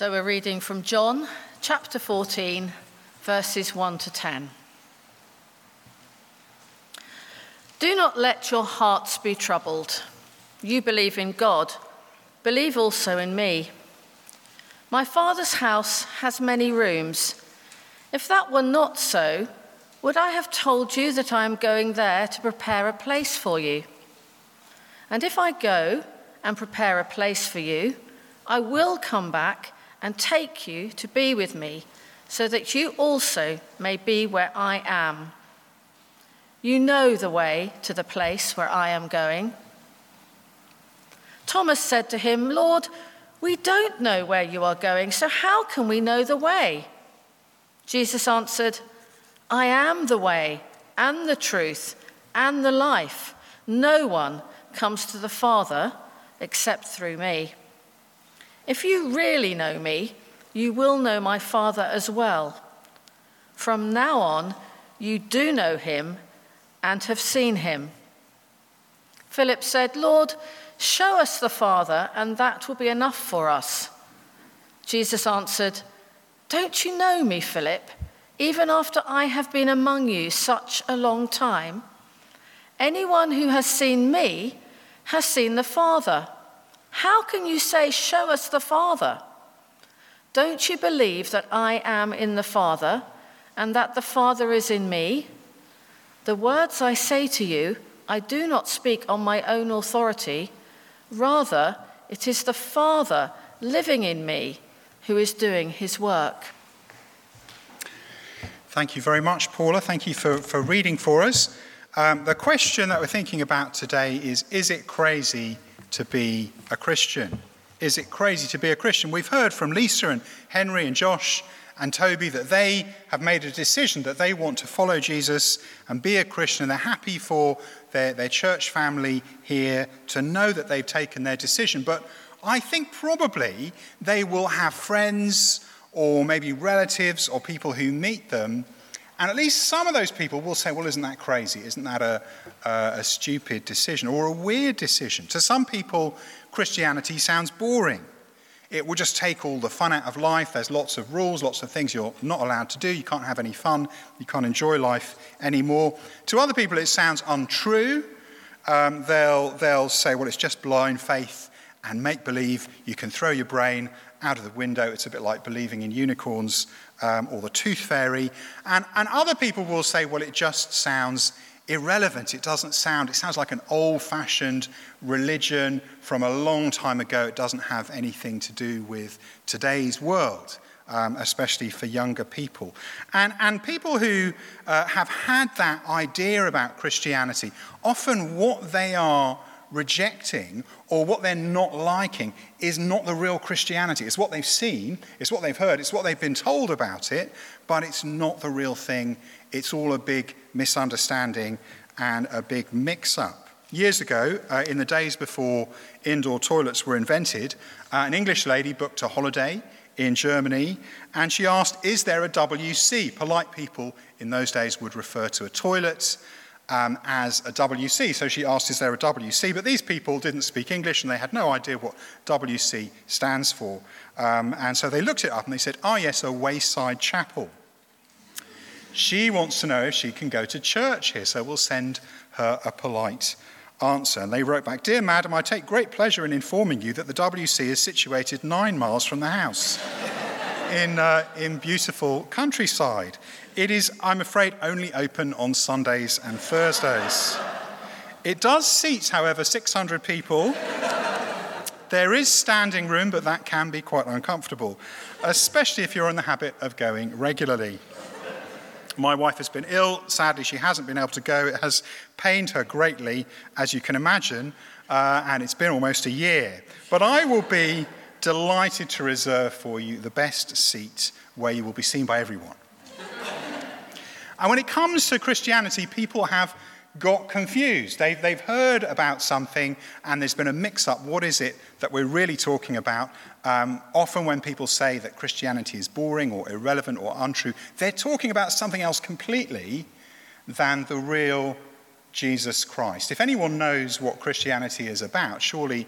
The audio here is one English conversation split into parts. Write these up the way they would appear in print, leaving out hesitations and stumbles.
So we're reading from John chapter 14, verses 1 to 10. Do not let your hearts be troubled. You believe in God, believe also in me. My Father's house has many rooms. If that were not so, would I have told you that I am going there to prepare a place for you? And if I go and prepare a place for you, I will come back and take you to be with me, so that you also may be where I am. You know the way to the place where I am going. Thomas said to him, Lord, we don't know where you are going, so how can we know the way? Jesus answered, I am the way and the truth and the life. No one comes to the Father except through me. If you really know me, you will know my Father as well. From now on, you do know him and have seen him. Philip said, Lord, show us the Father, and that will be enough for us. Jesus answered, Don't you know me, Philip, even after I have been among you such a long time? Anyone who has seen me has seen the Father. How can you say, show us the Father? Don't you believe that I am in the Father and that the Father is in me? The words I say to you, I do not speak on my own authority. Rather, it is the Father living in me who is doing his work. Thank you very much, Paula. Thank you for reading for us. The question that we're thinking about today is it crazy to be a Christian? Is it crazy to be a Christian? We've heard from Lisa and Henry and Josh and Toby that they have made a decision that they want to follow Jesus and be a Christian. They're happy for their church family here to know that they've taken their decision. But I think probably they will have friends or maybe relatives or people who meet them, and at least some of those people will say, well, isn't that crazy? Isn't that a stupid decision or a weird decision? To some people, Christianity sounds boring. It will just take all the fun out of life. There's lots of rules, lots of things you're not allowed to do. You can't have any fun. You can't enjoy life anymore. To other people, it sounds untrue. They'll say, well, it's just blind faith and make-believe. You can throw your brain out of the window. It's a bit like believing in unicorns or the tooth fairy. And other people will say, well, it just sounds irrelevant. It sounds like an old-fashioned religion from a long time ago. It doesn't have anything to do with today's world, especially for younger people. And people who have had that idea about Christianity, often what they are rejecting or what they're not liking is not the real Christianity. It's what they've seen, it's what they've heard, it's what they've been told about it, but it's not the real thing. It's all a big misunderstanding and a big mix-up. Years ago, in the days before indoor toilets were invented, an English lady booked a holiday in Germany, and she asked, is there a WC? Polite people in those days would refer to a toilet as a WC. So she asked, is there a WC? But these people didn't speak English and they had no idea what WC stands for. And so they looked it up and they said, yes, a wayside chapel. She wants to know if she can go to church here, so we'll send her a polite answer. And they wrote back, Dear Madam, I take great pleasure in informing you that the WC is situated 9 miles from the house in beautiful countryside. It is, I'm afraid, only open on Sundays and Thursdays. It does seat, however, 600 people. There is standing room, but that can be quite uncomfortable, especially if you're in the habit of going regularly. My wife has been ill. Sadly, she hasn't been able to go. It has pained her greatly, as you can imagine, and it's been almost a year. But I will be delighted to reserve for you the best seat where you will be seen by everyone. And when it comes to Christianity, people have got confused. They've heard about something and there's been a mix-up. What is it that we're really talking about? Often when people say that Christianity is boring or irrelevant or untrue, they're talking about something else completely than the real Jesus Christ. If anyone knows what Christianity is about, surely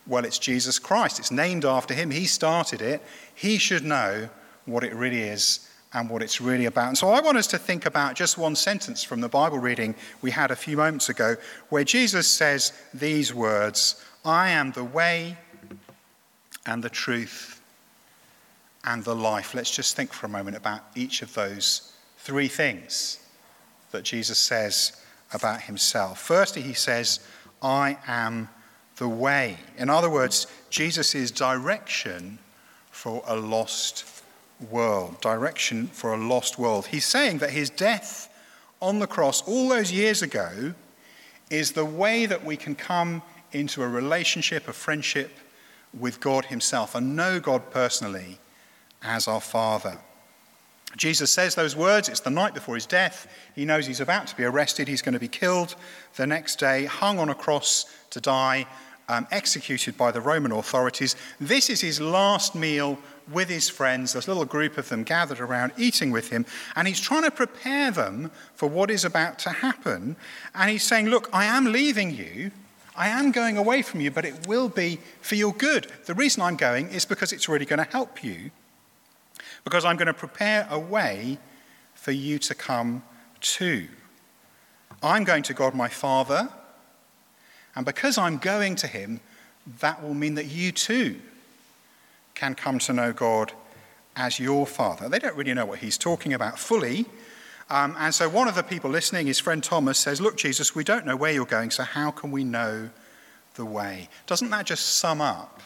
Well, it's Jesus Christ. It's named after him. He started it. He should know what it really is and what it's really about. And so I want us to think about just one sentence from the Bible reading we had a few moments ago, where Jesus says these words, I am the way and the truth and the life. Let's just think for a moment about each of those three things that Jesus says about himself. Firstly, he says, I am the way. In other words, Jesus is direction for a lost world. Direction for a lost world. He's saying that his death on the cross all those years ago is the way that we can come into a relationship, a friendship with God himself and know God personally as our Father. Jesus says those words. It's the night before his death. He knows he's about to be arrested. He's going to be killed the next day, hung on a cross to die, executed by the Roman authorities. This is his last meal with his friends. There's a little group of them gathered around eating with him, and he's trying to prepare them for what is about to happen. And he's saying, look, I am leaving you. I am going away from you, but it will be for your good. The reason I'm going is because it's really going to help you, because I'm going to prepare a way for you to come to. I'm going to God my Father, and because I'm going to him, that will mean that you too can come to know God as your Father. They don't really know what he's talking about fully. And so one of the people listening, his friend Thomas, says, look, Jesus, we don't know where you're going, so how can we know the way? Doesn't that just sum up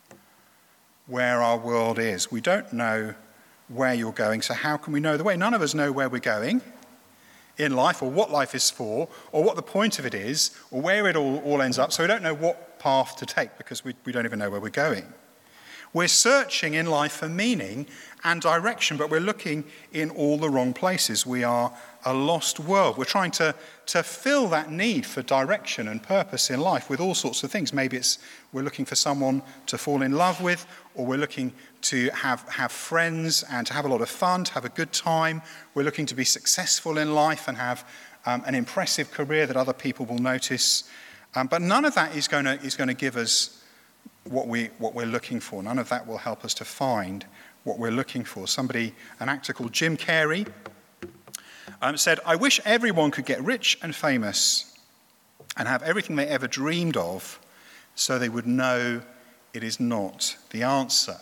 where our world is? We don't know where you're going, so how can we know the way? None of us know where we're going in life, or what life is for, or what the point of it is, or where it all ends up. So we don't know what path to take because we don't even know where we're going. We're searching in life for meaning and direction, but we're looking in all the wrong places. We are a lost world. We're trying to fill that need for direction and purpose in life with all sorts of things. Maybe we're looking for someone to fall in love with, or we're looking to have friends and to have a lot of fun, to have a good time. We're looking to be successful in life and have an impressive career that other people will notice. But none of that is going to give us what we're looking for. None of that will help us to find what we're looking for. An actor called Jim Carrey, said, I wish everyone could get rich and famous and have everything they ever dreamed of so they would know it is not the answer.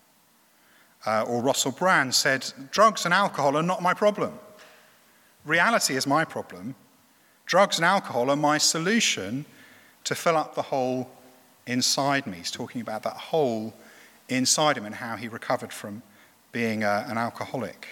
Or Russell Brand said, drugs and alcohol are not my problem. Reality is my problem. Drugs and alcohol are my solution to fill up the hole inside me. He's talking about that hole inside him and how he recovered from being an alcoholic.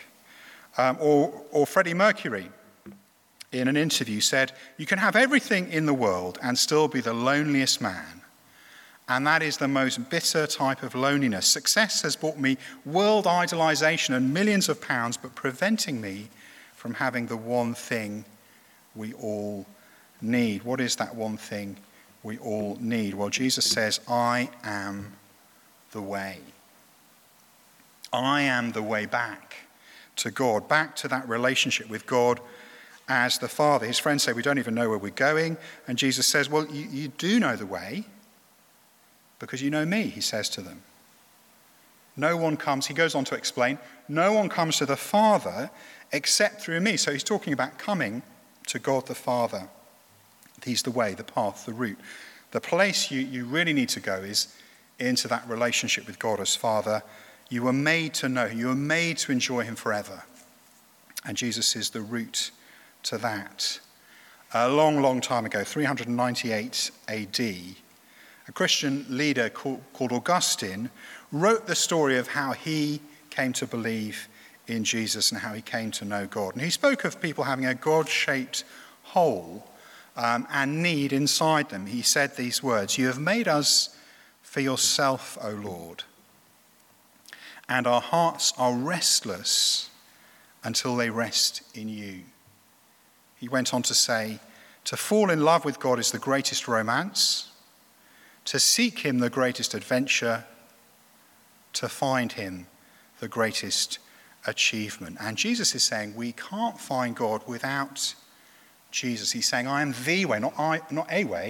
Or Freddie Mercury, in an interview, said, you can have everything in the world and still be the loneliest man. And that is the most bitter type of loneliness. Success has brought me world idolization and millions of pounds, but preventing me from having the one thing we all need. What is that one thing we all need? Well, Jesus says, I am the way. I am the way back to God, back to that relationship with God as the Father. His friends say, we don't even know where we're going. And Jesus says, well, you do know the way because you know me, he says to them. No one comes, he goes on to explain, no one comes to the Father except through me. So he's talking about coming to God the Father. He's the way, the path, the route. The place you really need to go is into that relationship with God as Father. You were made to know him. You were made to enjoy him forever. And Jesus is the route to that. A long, long time ago, 398 AD, a Christian leader called Augustine wrote the story of how he came to believe in Jesus and how he came to know God. And he spoke of people having a God-shaped hole and need inside them. He said these words, you have made us for yourself, O Lord, and our hearts are restless until they rest in you. He went on to say, to fall in love with God is the greatest romance, to seek him the greatest adventure, to find him the greatest achievement. And Jesus is saying we can't find God without Jesus. He's saying, I am the way, not a way.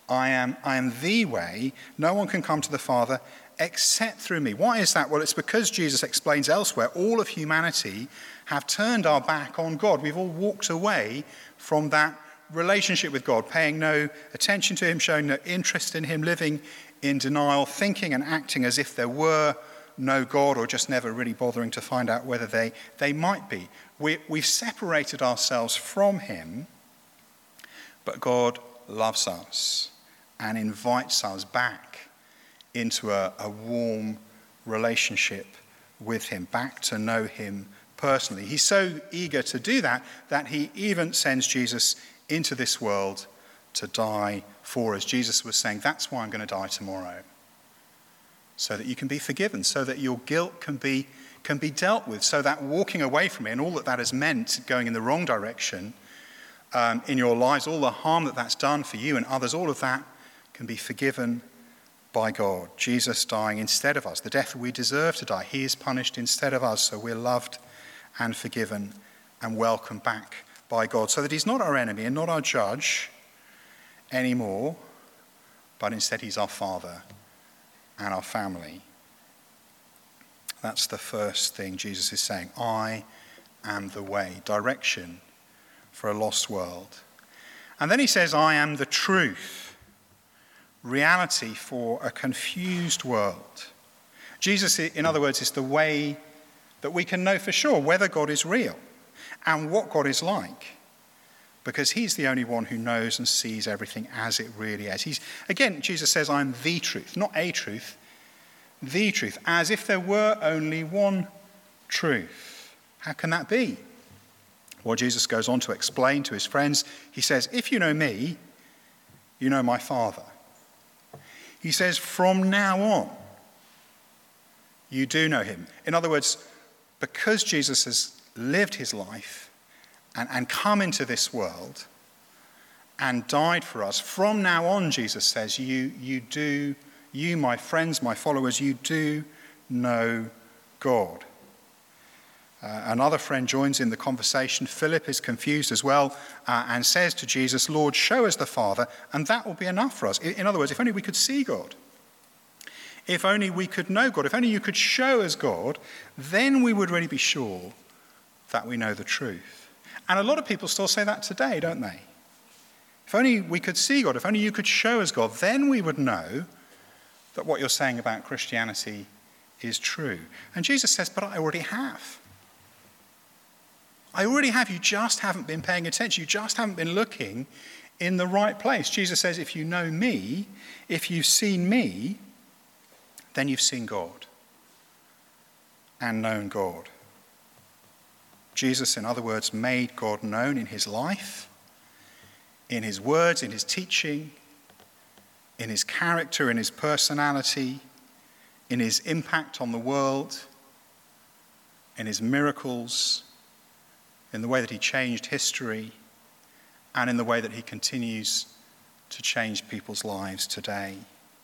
I am the way. No one can come to the Father except through me. Why is that? Well, it's because Jesus explains elsewhere, all of humanity have turned our back on God. We've all walked away from that relationship with God, paying no attention to him, showing no interest in him, living in denial, thinking and acting as if there were no God, or just never really bothering to find out whether they might be. We've separated ourselves from him, but God loves us and invites us back into a warm relationship with him, back to know him personally. He's so eager to do that he even sends Jesus into this world to die for us. Jesus was saying, that's why I'm going to die tomorrow, so that you can be forgiven, so that your guilt can be dealt with, so that walking away from it and all that has meant, going in the wrong direction in your lives, all the harm that's done for you and others, all of that can be forgiven by God. Jesus dying instead of us, the death we deserve to die, he is punished instead of us, so we're loved and forgiven and welcomed back by God, so that he's not our enemy and not our judge anymore, but instead he's our Father and our family. That's the first thing Jesus is saying. I am the way, direction for a lost world. And then he says, I am the truth, reality for a confused world. Jesus, in other words, is the way that we can know for sure whether God is real and what God is like, because he's the only one who knows and sees everything as it really is. Again, Jesus says, I'm the truth, not a truth, the truth, as if there were only one truth. How can that be? Well, Jesus goes on to explain to his friends. He says, if you know me, you know my Father. He says, from now on, you do know him. In other words, because Jesus has lived his life and come into this world and died for us, from now on, Jesus says, you, my friends, my followers, you do know God. Another friend joins in the conversation. Philip is confused as well and says to Jesus, Lord, show us the Father, and that will be enough for us. In other words, if only we could see God, if only we could know God, if only you could show us God, then we would really be sure that we know the truth. And a lot of people still say that today, don't they? If only we could see God, if only you could show us God, then we would know that what you're saying about Christianity is true. And Jesus says, but I already have. I already have. You just haven't been paying attention. You just haven't been looking in the right place. Jesus says, if you know me, if you've seen me, then you've seen God and known God. Jesus, in other words, made God known in his life, in his words, in his teaching, in his character, in his personality, in his impact on the world, in his miracles, in the way that he changed history, and in the way that he continues to change people's lives today.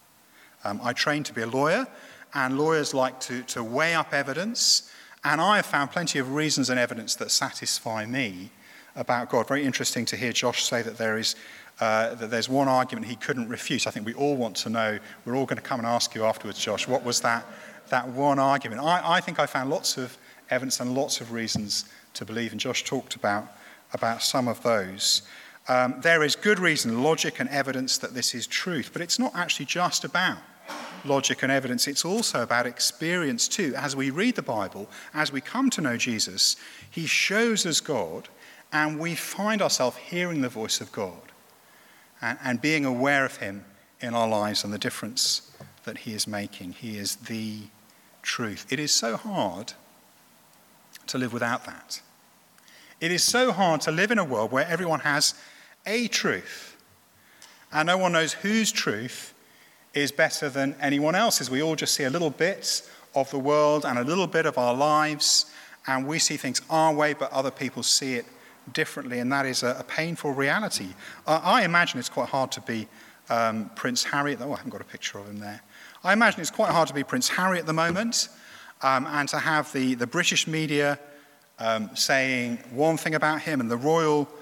I trained to be a lawyer, and lawyers like to weigh up evidence, and I have found plenty of reasons and evidence that satisfy me about God. Very interesting to hear Josh say that there's one argument he couldn't refute. I think we all want to know. We're all going to come and ask you afterwards, Josh, what was that one argument? I think I found lots of evidence and lots of reasons to believe, and Josh talked about some of those. There is good reason, logic and evidence that this is truth, but it's not actually just about logic and evidence. It's also about experience too. As we read the Bible, as we come to know Jesus, he shows us God, and we find ourselves hearing the voice of God and being aware of him in our lives and the difference that he is making. He is the truth. It is so hard to live without that. It is so hard to live in a world where everyone has a truth and no one knows whose truth is better than anyone else's. We all just see a little bit of the world and a little bit of our lives, and we see things our way, but other people see it differently, and that is a painful reality. I imagine it's quite hard to be Prince Harry. Oh, I haven't got a picture of him there. I imagine it's quite hard to be Prince Harry at the moment, and to have the British media saying one thing about him and the royal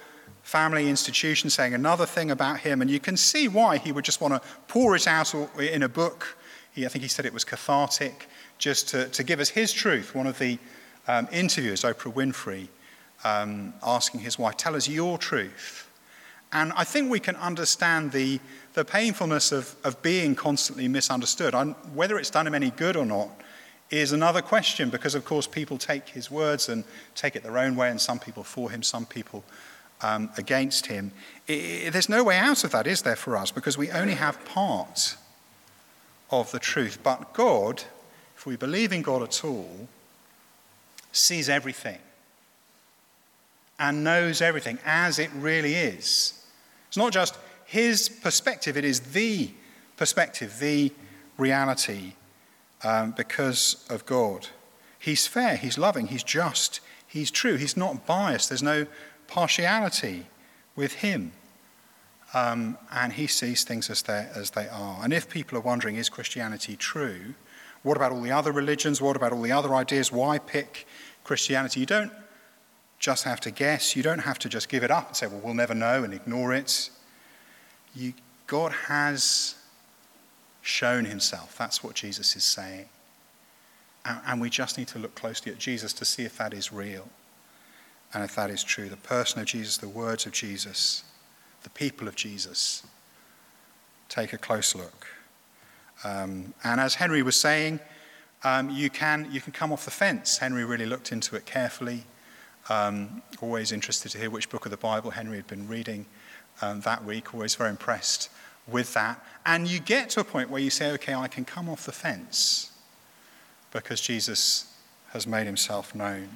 family institution, saying another thing about him, and you can see why he would just want to pour it out in a book. I think he said it was cathartic, just to give us his truth. One of the interviewers, Oprah Winfrey, asking his wife, tell us your truth. And I think we can understand the painfulness of being constantly misunderstood. Whether it's done him any good or not is another question, because of course people take his words and take it their own way, and some people for him, some people against him. There's no way out of that, is there, for us? Because we only have part of the truth. But God, if we believe in God at all, sees everything and knows everything as it really is. It's not just his perspective, it is the perspective, the reality, because of God. He's fair, he's loving, he's just, he's true, he's not biased, there's no partiality with him. And he sees things as they are. And if people are wondering, is Christianity true? What about all the other religions? What about all the other ideas? Why pick Christianity? You don't just have to guess. You don't have to just give it up and say, well, we'll never know, and ignore it. God has shown himself. That's what Jesus is saying. And we just need to look closely at Jesus to see if that is real and if that is true. The person of Jesus, the words of Jesus, the people of Jesus. Take a close look. And as Henry was saying, you can come off the fence. Henry really looked into it carefully. Always interested to hear which book of the Bible Henry had been reading that week. Always very impressed with that. And you get to a point where you say, okay, I can come off the fence because Jesus has made himself known.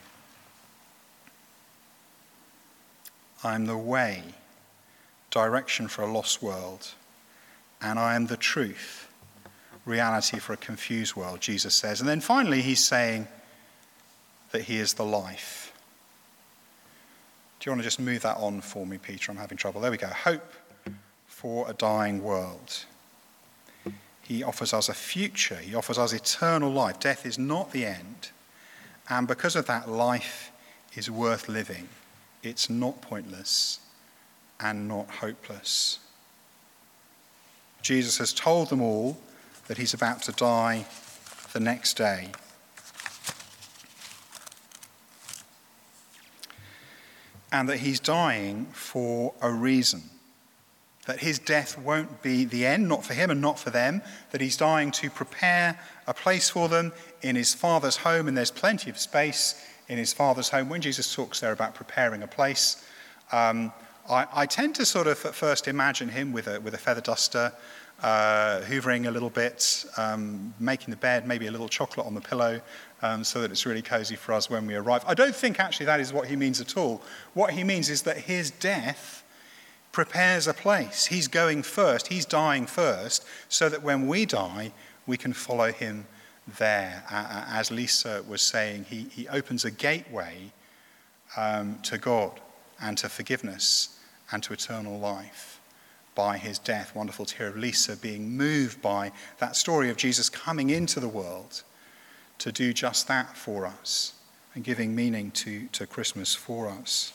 I am the way, direction for a lost world, and I am the truth, reality for a confused world, Jesus says. And then finally he's saying that he is the life. Do you want to just move that on for me, Peter? I'm having trouble. There we go. Hope for a dying world. He offers us a future. He offers us eternal life. Death is not the end. And because of that, life is worth living. It's not pointless and not hopeless. Jesus has told them all that he's about to die the next day. And that he's dying for a reason. That his death won't be the end, not for him and not for them. That he's dying to prepare a place for them in his Father's home, and there's plenty of space in his Father's home. When Jesus talks there about preparing a place, I tend to sort of at first imagine him with a feather duster, hoovering a little bit, making the bed, maybe a little chocolate on the pillow, so that it's really cozy for us when we arrive. I don't think actually that is what he means at all. What he means is that his death prepares a place. He's going first, he's dying first, so that when we die, we can follow him there. As Lisa was saying, he opens a gateway to God and to forgiveness and to eternal life by his death. Wonderful to hear of Lisa being moved by that story of Jesus coming into the world to do just that for us and giving meaning to Christmas for us.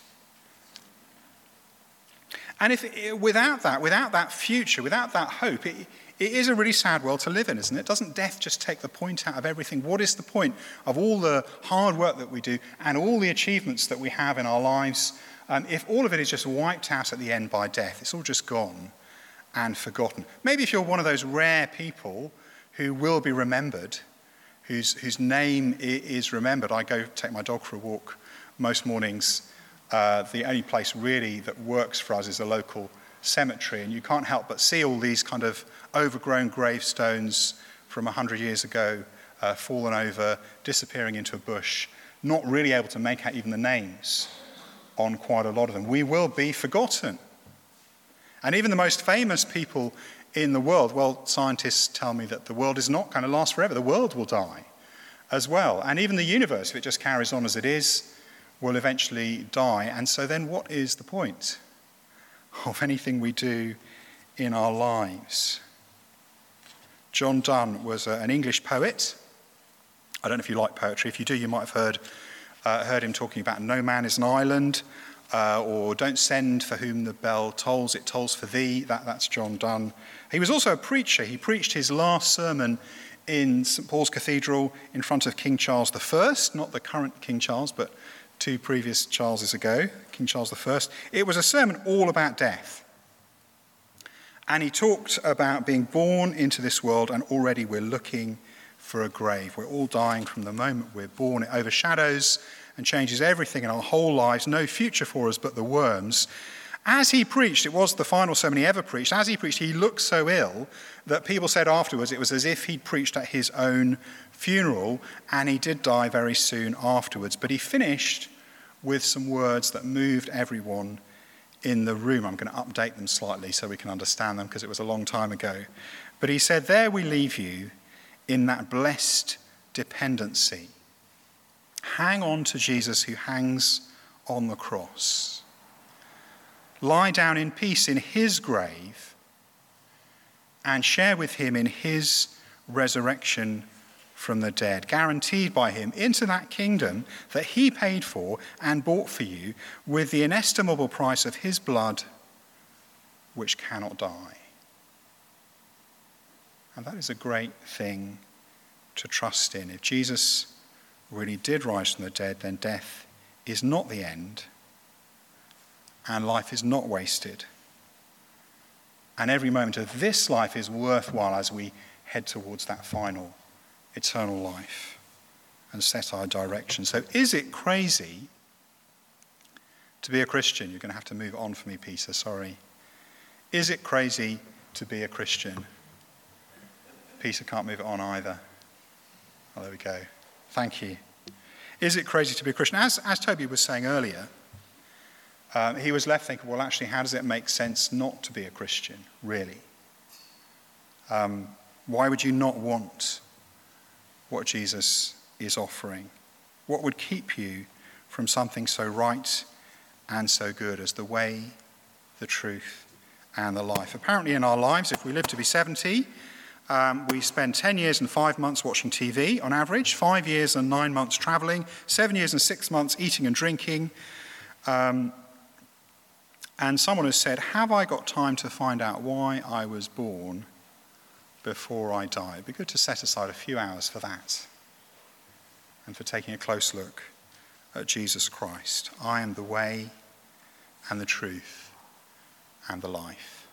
And without that future, without that hope, it is a really sad world to live in, isn't it? Doesn't death just take the point out of everything? What is the point of all the hard work that we do and all the achievements that we have in our lives if all of it is just wiped out at the end by death? It's all just gone and forgotten. Maybe if you're one of those rare people who will be remembered, whose name is remembered. I go take my dog for a walk most mornings. The only place really that works for us is a local cemetery, and you can't help but see all these kind of overgrown gravestones from 100 years ago, fallen over, disappearing into a bush, not really able to make out even the names on quite a lot of them. We will be forgotten. And even the most famous people in the world, well, scientists tell me that the world is not going to last forever. The world will die as well. And even the universe, if it just carries on as it is, will eventually die. And so then what is the point of anything we do in our lives? John Donne was an English poet. I don't know if you like poetry. If you do, you might have heard him talking about No Man is an Island, or don't send for whom the bell tolls, it tolls for thee. That's John Donne. He was also a preacher. He preached his last sermon in St. Paul's Cathedral in front of King Charles I, not the current King Charles, but 2 previous Charleses ago, King Charles I. It was a sermon all about death. And he talked about being born into this world, and already we're looking for a grave. We're all dying from the moment we're born. It overshadows and changes everything in our whole lives. No future for us but the worms. As he preached, it was the final sermon he ever preached. As he preached, he looked so ill that people said afterwards it was as if he'd preached at his own funeral, and he did die very soon afterwards. But he finished with some words that moved everyone in the room. I'm going to update them slightly so we can understand them because it was a long time ago. But he said, "There we leave you in that blessed dependency. Hang on to Jesus who hangs on the cross. Lie down in peace in his grave and share with him in his resurrection from the dead, guaranteed by him into that kingdom that he paid for and bought for you with the inestimable price of his blood, which cannot die." And that is a great thing to trust in. If Jesus really did rise from the dead, then death is not the end, and life is not wasted. And every moment of this life is worthwhile as we head towards that final eternal life and set our direction. So is it crazy to be a Christian? You're going to have to move on for me, Peter, sorry. Is it crazy to be a Christian? Peter can't move it on either. Oh, there we go. Thank you. Is it crazy to be a Christian? As Toby was saying earlier, he was left thinking, well, actually, how does it make sense not to be a Christian, really? Why would you not want what Jesus is offering? What would keep you from something so right and so good as the way, the truth, and the life? Apparently in our lives, if we live to be 70, we spend 10 years and 5 months watching TV on average, 5 years and 9 months traveling, 7 years and 6 months eating and drinking. And someone has said, have I got time to find out why I was born before I die? It'd be good to set aside a few hours for that and for taking a close look at Jesus Christ. I am the way and the truth and the life.